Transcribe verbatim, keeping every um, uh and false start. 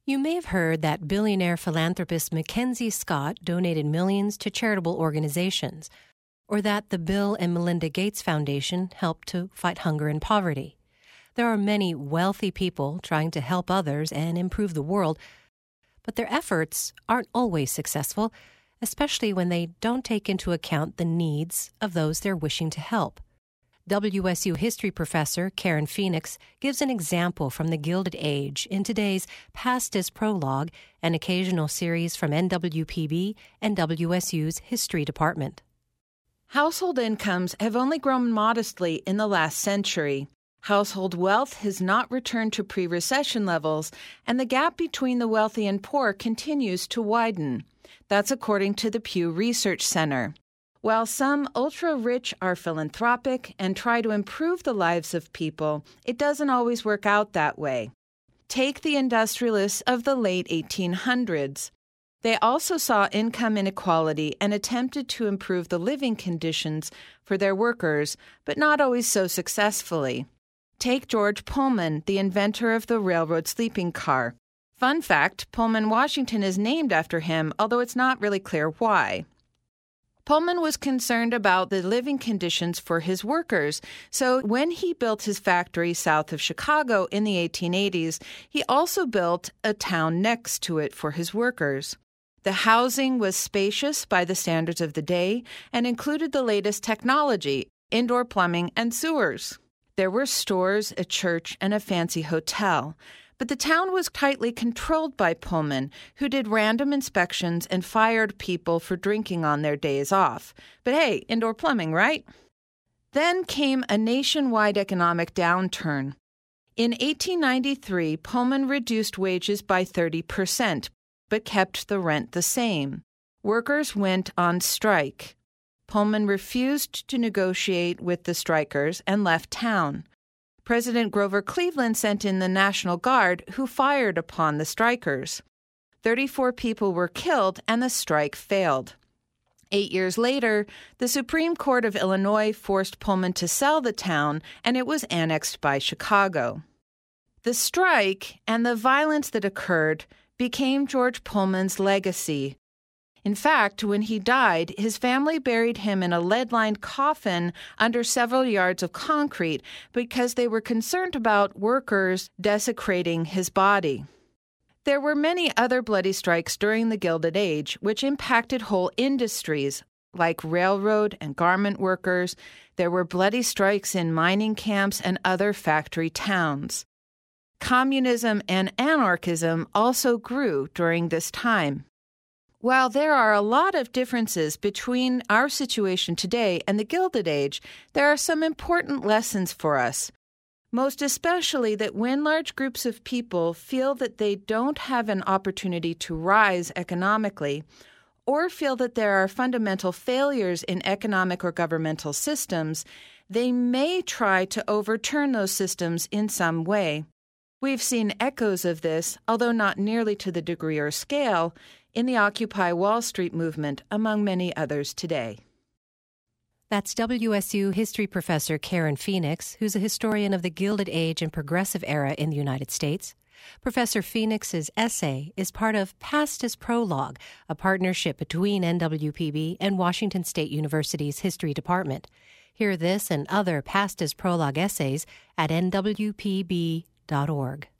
You may have heard that billionaire philanthropist Mackenzie Scott donated millions to charitable organizations, or that the Bill and Melinda Gates Foundation helped to fight hunger and poverty. There are many wealthy people trying to help others and improve the world, but their efforts aren't always successful, especially when they don't take into account the needs of those they're wishing to help. W S U history professor Karen Phoenix gives an example from the Gilded Age in today's Past as Prologue, an occasional series from N W P B and W S U's history department. Household incomes have only grown modestly in the last century. Household wealth has not returned to pre-recession levels, and the gap between the wealthy and poor continues to widen. That's according to the Pew Research Center. While some ultra-rich are philanthropic and try to improve the lives of people, it doesn't always work out that way. Take the industrialists of the late eighteen hundreds. They also saw income inequality and attempted to improve the living conditions for their workers, but not always so successfully. Take George Pullman, the inventor of the railroad sleeping car. Fun fact, Pullman, Washington is named after him, although it's not really clear why. Pullman was concerned about the living conditions for his workers, so when he built his factory south of Chicago in the eighteen eighties, he also built a town next to it for his workers. The housing was spacious by the standards of the day and included the latest technology, indoor plumbing, and sewers. There were stores, a church, and a fancy hotel. But the town was tightly controlled by Pullman, who did random inspections and fired people for drinking on their days off. But hey, indoor plumbing, right? Then came a nationwide economic downturn. In eighteen ninety-three, Pullman reduced wages by thirty percent, but kept the rent the same. Workers went on strike. Pullman refused to negotiate with the strikers and left town. President Grover Cleveland sent in the National Guard, who fired upon the strikers. thirty-four people were killed, and the strike failed. Eight years later, the Supreme Court of Illinois forced Pullman to sell the town, and it was annexed by Chicago. The strike and the violence that occurred became George Pullman's legacy. In fact, when he died, his family buried him in a lead-lined coffin under several yards of concrete because they were concerned about workers desecrating his body. There were many other bloody strikes during the Gilded Age, which impacted whole industries, like railroad and garment workers. There were bloody strikes in mining camps and other factory towns. Communism and anarchism also grew during this time. While there are a lot of differences between our situation today and the Gilded Age, there are some important lessons for us, most especially that when large groups of people feel that they don't have an opportunity to rise economically, or feel that there are fundamental failures in economic or governmental systems, they may try to overturn those systems in some way. We've seen echoes of this, although not nearly to the degree or scale, in the Occupy Wall Street movement, among many others today. That's W S U history professor Karen Phoenix, who's a historian of the Gilded Age and Progressive Era in the United States. Professor Phoenix's essay is part of Past as Prologue, a partnership between N W P B and Washington State University's History Department. Hear this and other Past as Prologue essays at N W P B dot org.